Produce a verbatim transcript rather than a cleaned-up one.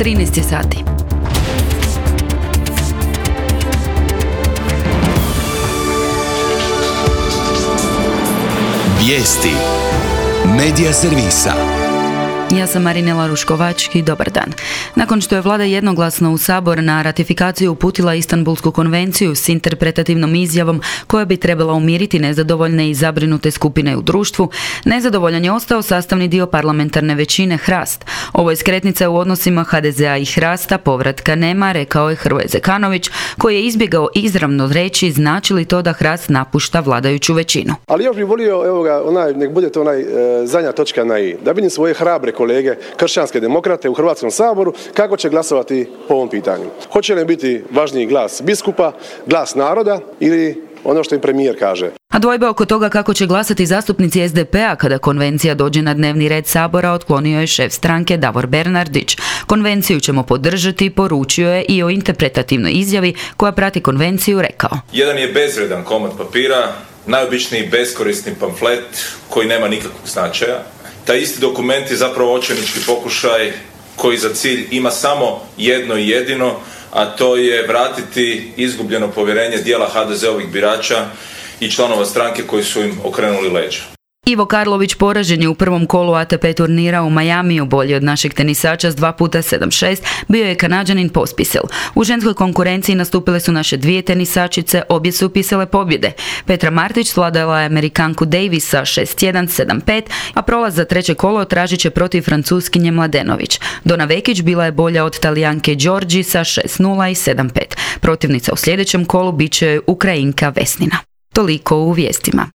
trinaest je sati. Vijesti Medija servisa. Ja sam Marinela Ruškovački, dobar dan. Nakon što je vlada jednoglasno u Sabor na ratifikaciju uputila Istanbulsku konvenciju s interpretativnom izjavom koja bi trebala umiriti nezadovoljne i zabrinute skupine u društvu, nezadovoljan je ostao sastavni dio parlamentarne većine HRAST. Ovo je skretnica u odnosima ha de zea i HRAST-a, povratka nema, rekao je Hrvoje Zekanović, koji je izbjegao izravno reći znači li to da HRAST napušta vladajuću većinu. Ali još bih volio, evo ga, onaj, nek bude to onaj e, zadnja točka na i. Da vidim svoje hrabre kolege kršćanske demokrate u Hrvatskom saboru kako će glasovati po ovom pitanju. Hoće li biti važniji glas biskupa, glas naroda ili ono što im premijer kaže? A dvojbe oko toga kako će glasati zastupnici es de pe a kada konvencija dođe na dnevni red Sabora otklonio je šef stranke Davor Bernardić. Konvenciju ćemo podržati, poručio je i o interpretativnoj izjavi koja prati konvenciju rekao. Jedan je bezvredan komad papira, najobičniji beskorisni pamflet koji nema nikakvog značaja. Taj isti dokument je zapravo očajnički pokušaj koji za cilj ima samo jedno i jedino, a to je vratiti izgubljeno povjerenje dijela ha de zeovih birača i članova stranke koji su im okrenuli leđa. Ivo Karlović poražen je u prvom kolu a te pe turnira u Majamiju, bolji od našeg tenisača s dva puta sedam šest, bio je Kanađanin Pospisil. U ženskoj konkurenciji nastupile su naše dvije tenisačice, obje su upisale pobjede. Petra Martić svladala je Amerikanku Davisa šest jedan sedam pet, a prolaz za treće kolo tražit će protiv Francuskinje Mladenović. Dona Vekić bila je bolja od Talijanke Đorđi sa šest nula i sedam pet. Protivnica u sljedećem kolu bit će Ukrajinka Vesnina. Toliko u vijestima.